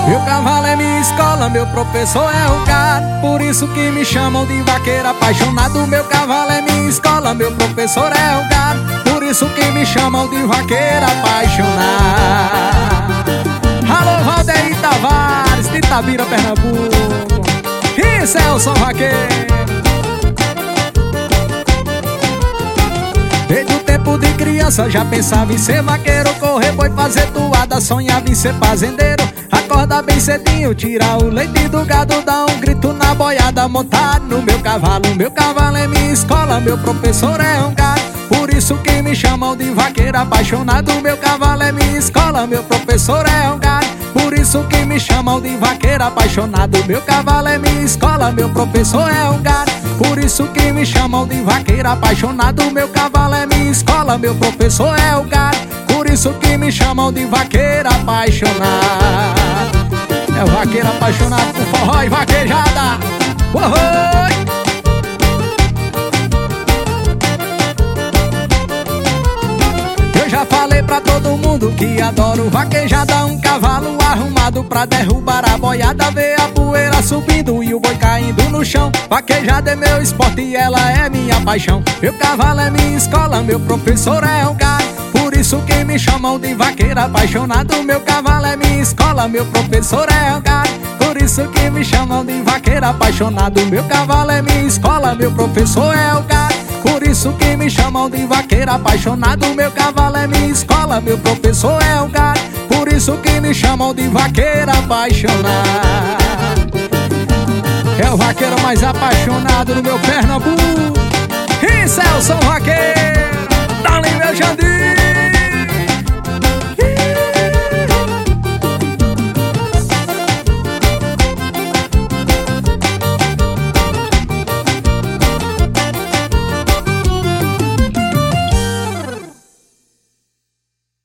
Meu cavalo é minha escola, meu professor é o gado, por isso que me chamam de vaqueiro apaixonado. Meu cavalo é minha escola, meu professor é o gado, por isso que me chamam de vaqueiro apaixonado. Alô, Valdeir Tavares, de Itabira, Pernambuco. E Celso Vaqueiro. Desde o tempo de criança já pensava em ser vaqueiro, correr boi, fazer toada, sonhava em ser fazendeiro. Acordar bem cedinho, tirar o leite do gado, dar um grito na boiada, montar no meu cavalo. Meu cavalo é minha escola, meu professor é um gado, por isso que me chamam de vaqueiro apaixonado. Meu cavalo é minha escola, meu professor é um gado, por isso que me chamam de vaqueiro apaixonado. Meu cavalo é minha escola, meu professor é um gado, por isso que me chamam de vaqueiro apaixonado. Meu cavalo é minha escola, meu professor é o gado, por isso que me chamam de vaqueiro apaixonado. É o vaqueiro apaixonado por forró e vaquejada. Oi! Eu já falei pra todo mundo que adoro vaquejada, um cavalo arrumado pra derrubar a boiada, ver a poeira subindo e o boi caindo no chão. Vaquejada é meu esporte e ela é minha paixão. Meu cavalo é minha escola, meu professor é um gado, por isso que me chamam de vaqueiro apaixonado. Meu cavalo é minha escola, meu professor é um gado, por isso que me chamam de vaqueiro apaixonado. Meu cavalo é minha escola, meu professor é o gado, por isso que me chamam de vaqueiro apaixonado. Meu cavalo é minha escola, meu professor é o gado, por isso que me chamam de vaqueiro apaixonado. É o vaqueiro mais apaixonado do meu Pernambuco. E Celso Vaqueiro, dá-lhe meu Jandir.